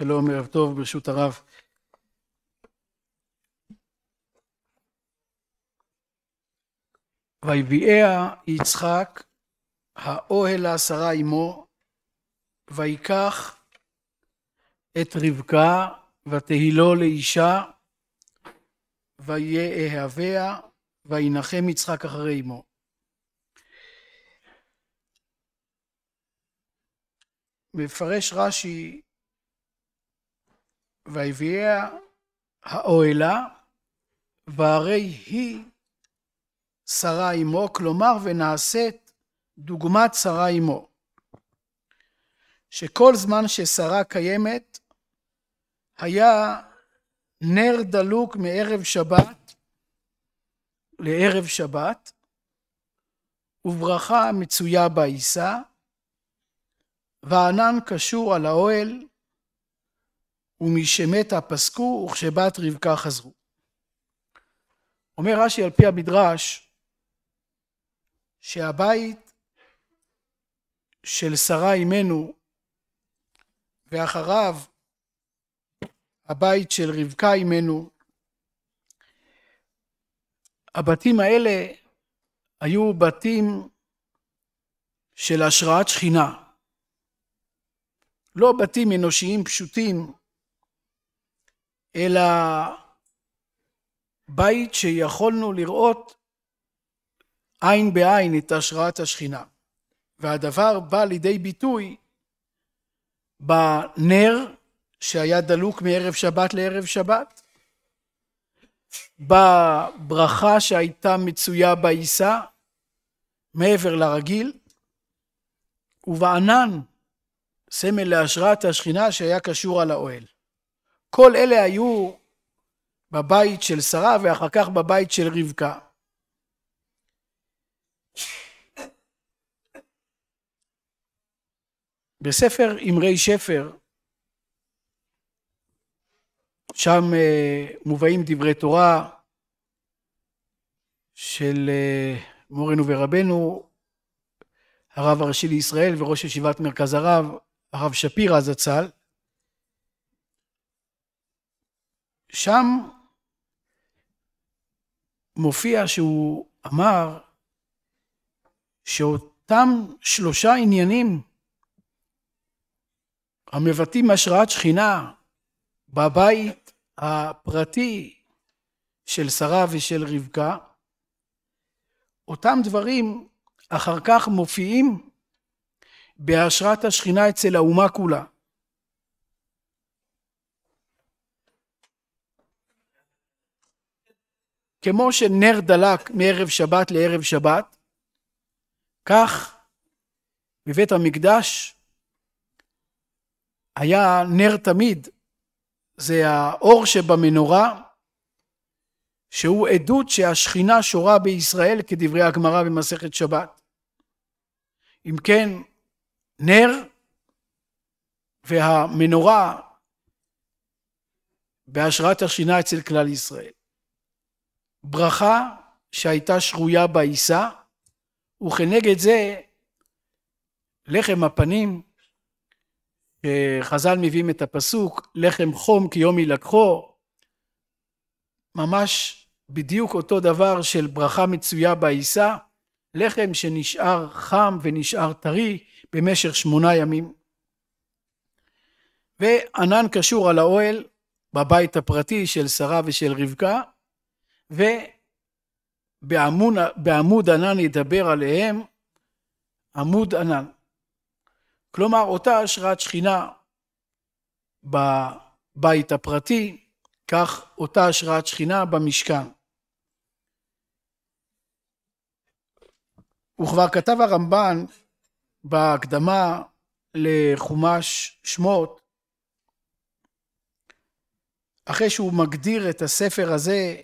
שלום, ערב טוב, ברשות הרב. ויביאה יצחק האוהל לעשרה עמו, ויקח את רבקה ותהילו לאישה, ויאהביה, וינחם יצחק אחרי עמו. מפרש רש"י, ויביאה האוהלה, והרי היא שרה עמו, כלומר ונעשית דוגמת שרה עמו, שכל זמן ששרה קיימת היה נר דלוק מערב שבת לערב שבת, וברכה מצויה בעיסה, וענן קשור על האוהל, ומשמתה פסקו, וכשבת רבקה חזרו. אומר רש"י על פי המדרש, שהבית של שרה אימנו ואחריו הבית של רבקה אימנו, הבתים האלה היו בתים של השראת שכינה, לא בתים אנושיים פשוטים, אלא בית שיכולנו לראות עין בעין את השראת השכינה. והדבר בא לידי ביטוי בנר שהיה דלוק מערב שבת לערב שבת, בברכה שהייתה מצויה בעיסה מעבר לרגיל, ובענן סמל להשראת השכינה שהיה קשור על האוהל. כל אלה היו בבית של שרה ואחר כך בבית של רבקה. בספר אמרי שפר, שם מובאים דברי תורה של מורנו ורבנו, הרב הראשי לישראל וראש ישיבת מרכז הרב, הרב שפירא זצ"ל. שם מופיע שהוא אמר שאותם שלושה עניינים המבטאים השראת שכינה בבית הפרטי של שרה ושל רבקה, אותם דברים אחר כך מופיעים בהשראת השכינה אצל האומה כולה. כמו שנר דלק מערב שבת לערב שבת, כך בבית המקדש היה נר תמיד, זה האור שבמנורה, שהוא עדות שהשכינה שורה בישראל כדברי הגמרא במסכת שבת. אם כן, נר והמנורה בהשראת השכינה אצל כלל ישראל. ברכה שהייתה שרויה בעיסה, וכנגד זה לחם הפנים, חז"ל מביאים את הפסוק, לחם חום כי יום ילקחו, ממש בדיוק אותו דבר של ברכה מצויה בעיסה, לחם שנשאר חם ונשאר טרי במשך 8 ימים. וענן קשור על האוהל בבית הפרטי של שרה ושל רבקה, ובעמוד ענן ידבר עליהם עמוד ענן. כלומר, אותה השראת שכינה בבית הפרטי, כך אותה השראת שכינה במשכן. וכבר כתב הרמב"ן בהקדמה לחומש שמות, אחרי שהוא מגדיר את הספר הזה,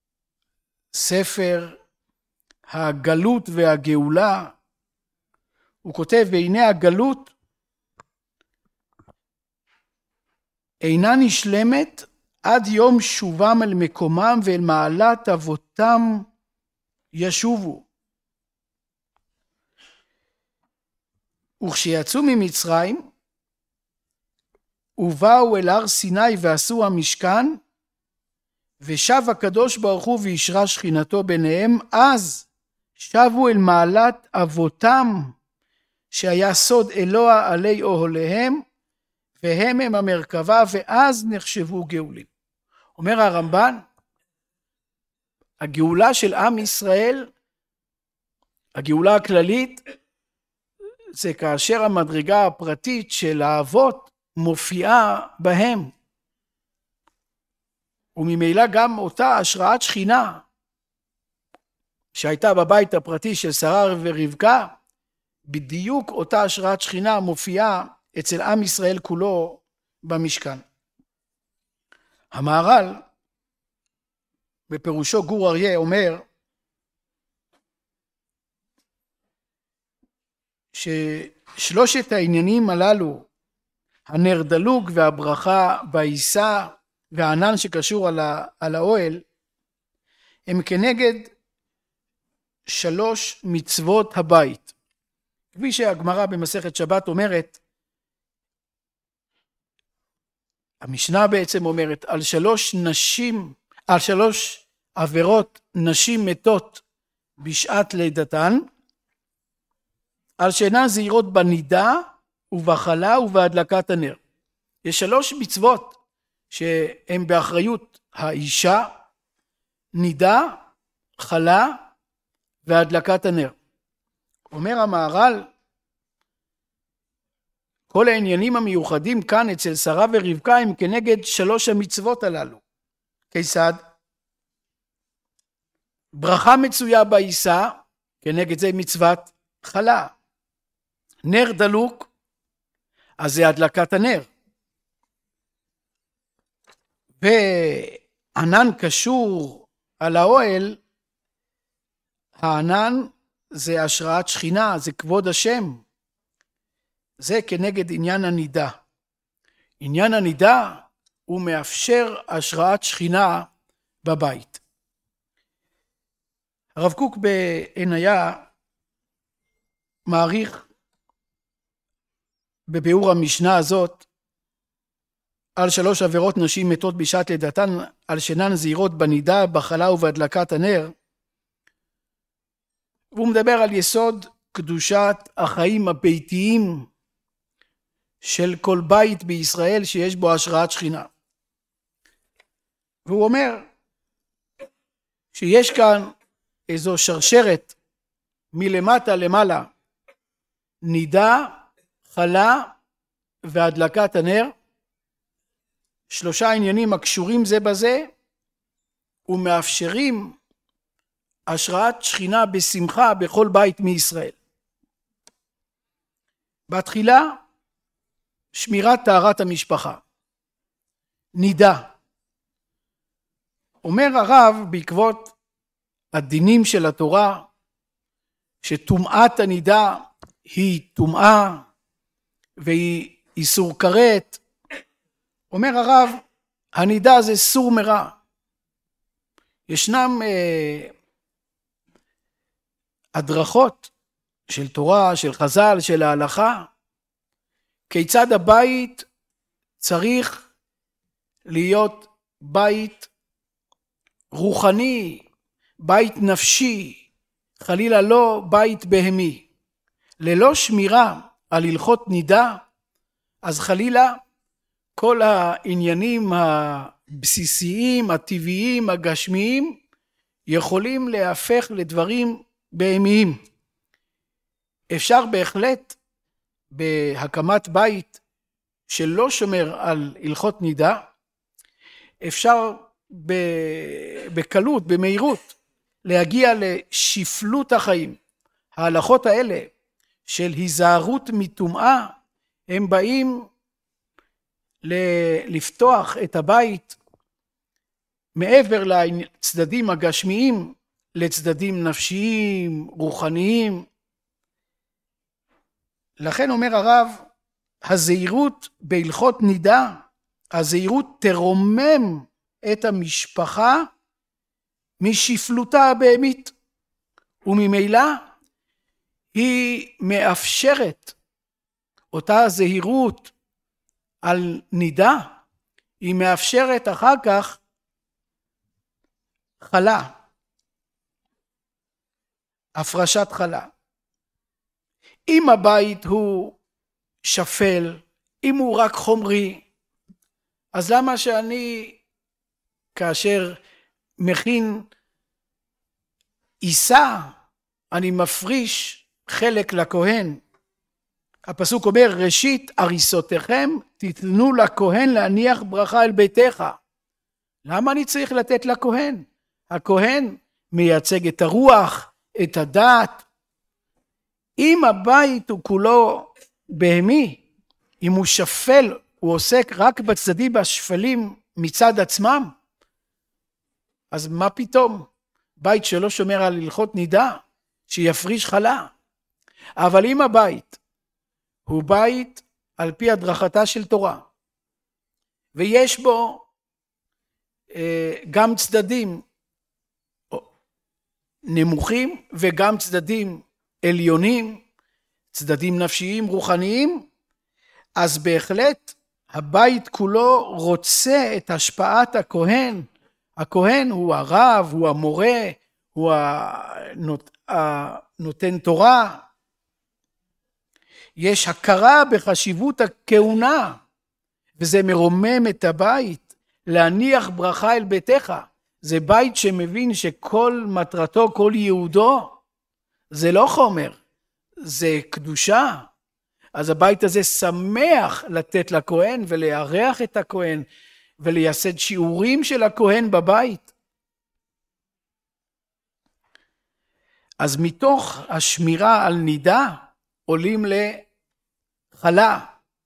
ספר הגלות והגאולה, הוא כותב, והנה הגלות אינה נשלמת עד יום שובם אל מקומם ואל מעלת אבותם ישובו. וכשיצאו ממצרים ובאו אל הר סיני ועשו המשכן, ושב הקדוש ברוך הוא וישרה שכינתו ביניהם, אז שבו אל מעלת אבותם, שהיה סוד אלוה עלי אוהליהם, והם המרכבה, ואז נחשבו גאולים. אומר הרמב"ן, הגאולה של עם ישראל, הגאולה הכללית, זה כאשר המדרגה הפרטית של האבות מופיעה בהם. וממילא גם אותה השראת שכינה שהייתה בבית הפרטי של שרה ורבקה, בדיוק אותה השראת שכינה מופיעה אצל עם ישראל כולו במשכן. המהר"ל בפירושו גור אריה אומר ששלושת העניינים הללו, הנר דלוק והברכה בעיסה והענן שקשור על האוהל, הם כנגד 3 מצוות הבית. כפי שהגמרא במסכת שבת אומרת, המשנה בעצם אומרת, על 3 עבירות נשים מתות בשעת לידתן, על שאינן זהירות בנידה ובחלה ובהדלקת הנר. יש 3 מצוות שהן באחריות האישה, נידה, חלה והדלקת הנר. אומר המהר"ל, כל העניינים המיוחדים כאן אצל שרה ורבקה הם כנגד 3 המצוות הללו. כיצד? ברכה מצויה בעיסה, כנגד זה מצוות חלה. נר דלוק, אז זה הדלקת הנר. וענן קשור על האוהל, הענן זה השראת שכינה, זה כבוד השם. זה כנגד עניין הנידה. עניין הנידה הוא מאפשר השראת שכינה בבית. הרב קוק בעניה מעריך בביאור המשנה הזאת על 3 עבירות נשים מתות בשעת לידתן, על שאינן זהירות בנידה, בחלה ובהדלקת הנר. והוא מדבר על יסוד קדושת החיים הביתיים של כל בית בישראל שיש בו השראת שכינה. והוא אומר שיש כאן איזו שרשרת מלמטה למעלה, נידה, חלה והדלקת הנר, 3 עניינים הקשורים זה בזה ומאפשרים השראת שכינה בשמחה בכל בית מישראל. בתחילה, שמירת טהרת המשפחה. נידה. אומר הרב בעקבות הדינים של התורה, שטומאת הנידה היא טומאה והיא איסור כרת. אומר הרב, הנידה זה סור מרע. ישנם הדרכות של תורה, של חז"ל, של ההלכה, כיצד הבית צריך להיות בית רוחני, בית נפשי, חלילה לא בית בהמי. ללא שמירה על הלכות נידה, אז חלילה כל העניינים הבסיסיים, הטבעיים, הגשמיים, יכולים להפך לדברים בהמיים. אפשר בהחלט בהקמת בית שלא שומר על הלכות נידה, אפשר בקלות, במהירות, להגיע לשפלות החיים. ההלכות האלה של היזהרות מטומאה, הם באים לפתוח את הבית מעבר לצדדים הגשמיים, לצדדים נפשיים, רוחניים. לכן אומר הרב, הזהירות בהלכות נידה, הזהירות תרומם את המשפחה משפלותה הבהמית, וממילא היא מאפשרת אותה זהירות על נידה, היא מאפשרת אחר כך חלה, הפרשת חלה. אם הבית הוא שפל, אם הוא רק חומרי, אז למה שאני כאשר מכין עיסה, אני מפריש חלק לכהן? הפסוק אומר, ראשית הריסותיכם תיתנו לכהן להניח ברכה אל ביתך. למה אני צריך לתת לכהן? הכהן מייצג את הרוח, את הדת. אם הבית הוא כולו בהמי, אם הוא שפל, הוא עוסק רק בצדדים השפלים מצד עצמם, אז מה פתאום? בית שלא שומר על הלכות נידה, שיפריש חלה. אבל אם הבית הוא בית על פי הדרכתה של תורה, ויש בו גם צדדים נמוכים וגם צדדים עליונים, צדדים נפשיים רוחניים, אז בהחלט הבית כולו רוצה את השפעת הכהן. הכהן הוא הרב, הוא המורה, הוא הנותן תורה. יש הכרה בחשיבות הכהונה, וזה מרומם את הבית. להניח ברכה אל ביתך, זה בית שמבין שכל מטרתו, כל ייעודו, זה לא חומר, זה קדושה. אז הבית הזה שמח לתת לכהן ולארח את הכהן ולייסד שיעורים של הכהן בבית. אז מתוך השמירה על נידה עולים לחלה.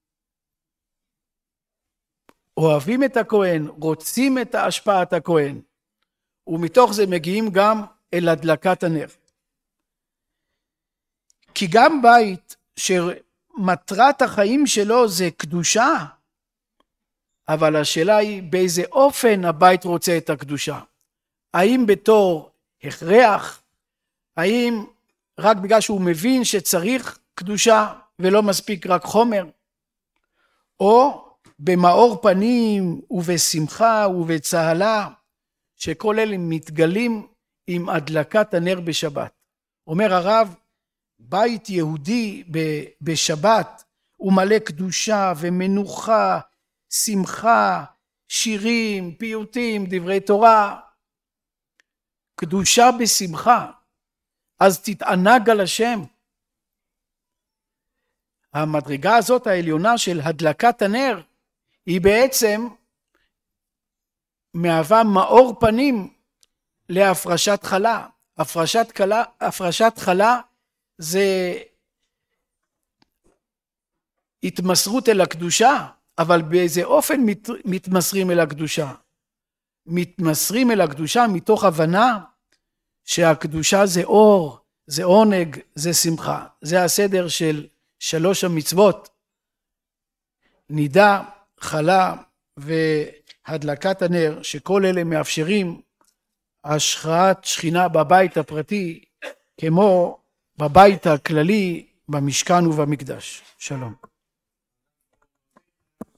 אוהבים את הכהן, רוצים את השפעת הכהן, ומתוך זה מגיעים גם אל הדלקת הנר. כי גם בית שמטרת החיים שלו זה קדושה, אבל השאלה היא באיזה אופן הבית רוצה את הקדושה. האם בתור הכרח, האם רק בגלל שהוא מבין שצריך קדושה ולא מספיק רק חומר, או במאור פנים ובשמחה ובצהלה, שכל אלה מתגלים עם הדלקת הנר בשבת. אומר הרב, בית יהודי בשבת הוא מלא קדושה ומנוחה, שמחה, שירים, פיוטים, דברי תורה. קדושה בשמחה, אז תתענג על השם. המדרגה הזאת העליונה של הדלקת הנר, היא בעצם מהווה מאור פנים להפרשת חלה. הפרשת חלה זה התמסרות אל הקדושה, אבל באיזה אופן מתמסרים אל הקדושה? מתמסרים אל הקדושה מתוך הבנה שהקדושה זה אור, זה עונג, זה שמחה. זה הסדר של 3 המצוות, נידה, חלה והדלקת הנר, שכל אלה מאפשרים השכרת שכינה בבית הפרטי, כמו בבית הכללי, במשכן ובמקדש. שלום.